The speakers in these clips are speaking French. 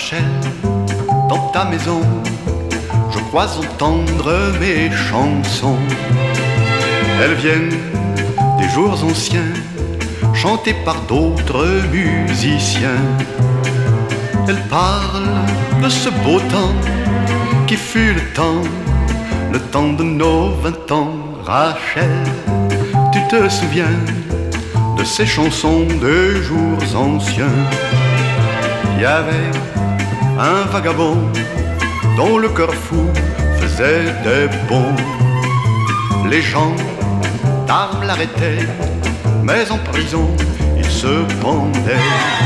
Rachel, dans ta maison, je crois entendre mes chansons. Elles viennent des jours anciens, chantées par d'autres musiciens. Elles parlent de ce beau temps qui fut le temps de nos 20 ans. Rachel, tu te souviens de ces chansons de jours anciens? Il y avait un vagabond dont le cœur fou faisait des bonds. Les gens d'armes l'arrêtaient, mais en prison il se pendait.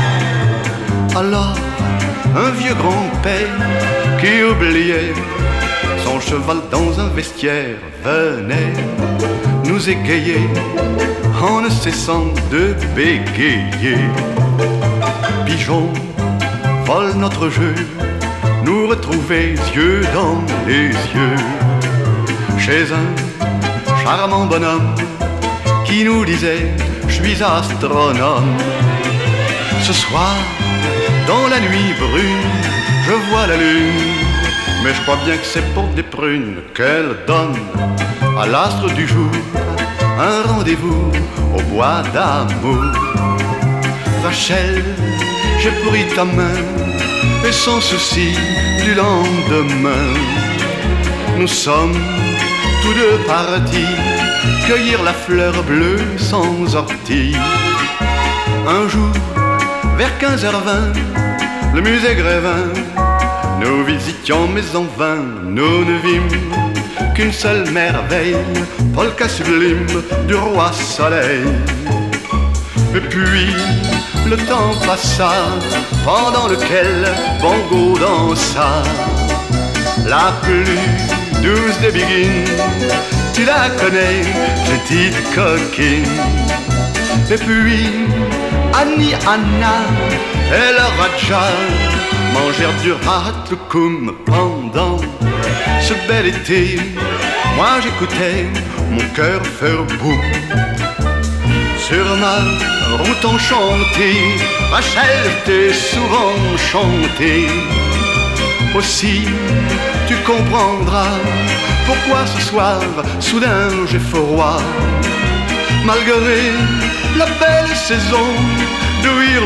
Alors un vieux grand-père qui oubliait son cheval dans un vestiaire venait nous égayer en ne cessant de bégayer. Pigeon, vole notre jeu, nous retrouver yeux dans les yeux, chez un charmant bonhomme qui nous disait « Je suis astronome ». Ce soir, dans la nuit brune, je vois la lune, mais je crois bien que c'est pour des prunes qu'elle donne à l'astre du jour un rendez-vous au bois d'amour. Rachel, j'ai pris ta main et sans souci du lendemain, nous sommes tous deux partis cueillir la fleur bleue sans ortie. Un jour, vers 15h20, le musée Grévin, nous visitions mais en vain, nous ne vîmes qu'une seule merveille, polka sublime du roi soleil. Et puis le temps passa, pendant lequel Bongo dansa. La plus douce des biguines, tu la connais, petite coquine. Et puis Annie, Anna et le Raja mangèrent du ratloukoum pendant ce bel été. Moi j'écoutais mon cœur faire boum. Sur ma route enchantée, Rachel t'ai souvent chanté. Aussi tu comprendras pourquoi ce soir soudain j'ai froid. Malgré la belle saison, d'ouïr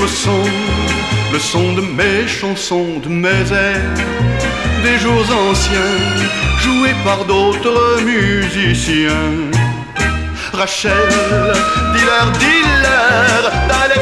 le son de mes chansons, de mes airs, des jours anciens, joués par d'autres musiciens. Rachel, dis-leur d'aller